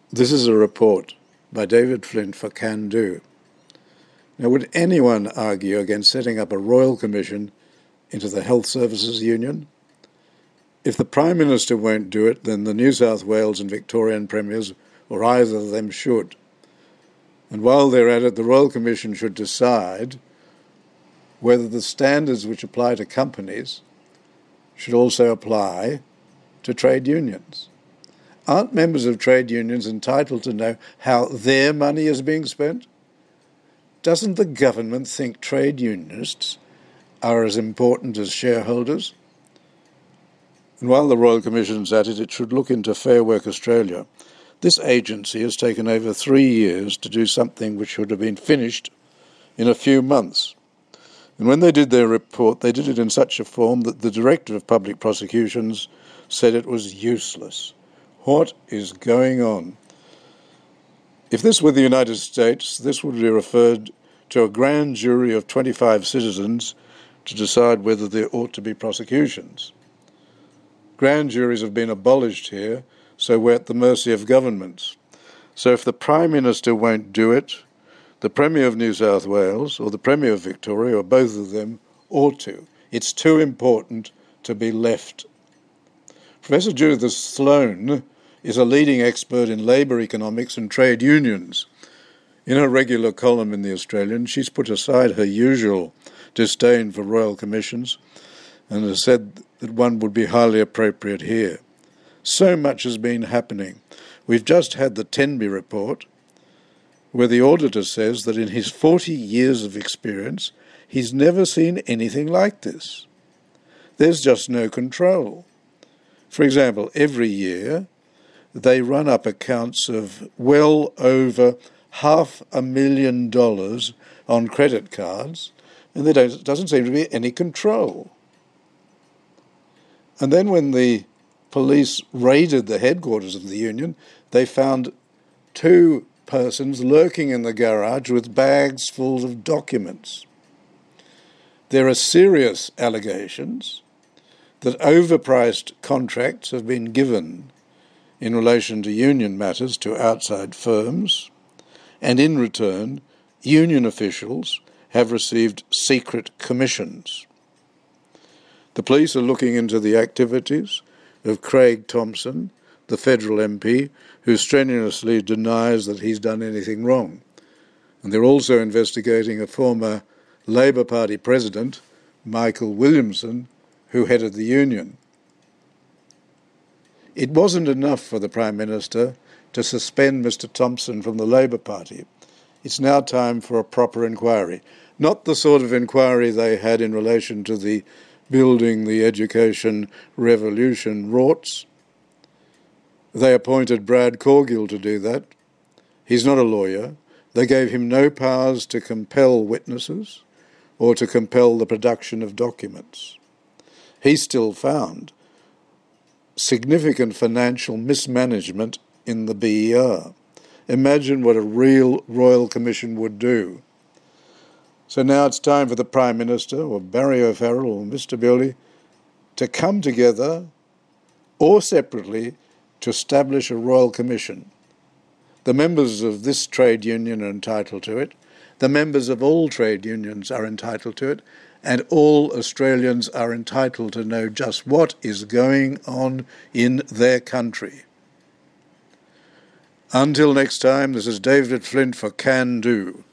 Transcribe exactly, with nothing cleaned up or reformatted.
This is a report by David Flint for Can Do. Now, would anyone argue against setting up a royal commission into the Health Services Union? If the Prime Minister won't do it, then the New South Wales and Victorian premiers, or either of them, should. And while they're at it, the Royal Commission should decide whether the standards which apply to companies should also apply to trade unions. Aren't members of trade unions entitled to know how their money is being spent? Doesn't the government think trade unionists are as important as shareholders? And while the Royal Commission's at it, it should look into Fair Work Australia. This agency has taken over three years to do something which should have been finished in a few months. And when they did their report, they did it in such a form that the Director of Public Prosecutions said it was useless. What is going on? If this were the United States, this would be referred to a grand jury of twenty-five citizens to decide whether there ought to be prosecutions. Grand juries have been abolished here, so we're at the mercy of governments. So if the Prime Minister won't do it, the Premier of New South Wales or the Premier of Victoria, or both of them, ought to. It's too important to be left. Professor Judith Sloan is a leading expert in labour economics and trade unions. In her regular column in The Australian, she's put aside her usual disdain for royal commissions and has said that one would be highly appropriate here. So much has been happening. We've just had the Tenby report, where the auditor says that in his forty years of experience, he's never seen anything like this. There's just no control. For example, every year they run up accounts of well over half a million dollars on credit cards, and there doesn't seem to be any control. And then when the police raided the headquarters of the union, they found two persons lurking in the garage with bags full of documents. There are serious allegations that overpriced contracts have been given in relation to union matters to outside firms, and in return, union officials have received secret commissions. The police are looking into the activities of Craig Thomson, the federal M P, who strenuously denies that he's done anything wrong. And they're also investigating a former Labor Party president, Michael Williamson, who headed the union. It wasn't enough for the Prime Minister to suspend Mister Thomson from the Labor Party. It's now time for a proper inquiry, not the sort of inquiry they had in relation to the Building the Education Revolution rorts. They appointed Brad Corgill to do that. He's not a lawyer. They gave him no powers to compel witnesses or to compel the production of documents. He still found significant financial mismanagement in the B E R. Imagine what a real Royal Commission would do. So now it's time for the Prime Minister, or Barry O'Farrell, or Mister Bewley, to come together, or separately, to establish a Royal Commission. The members of this trade union are entitled to it. The members of all trade unions are entitled to it. And all Australians are entitled to know just what is going on in their country. Until next time, this is David Flint for Can Do.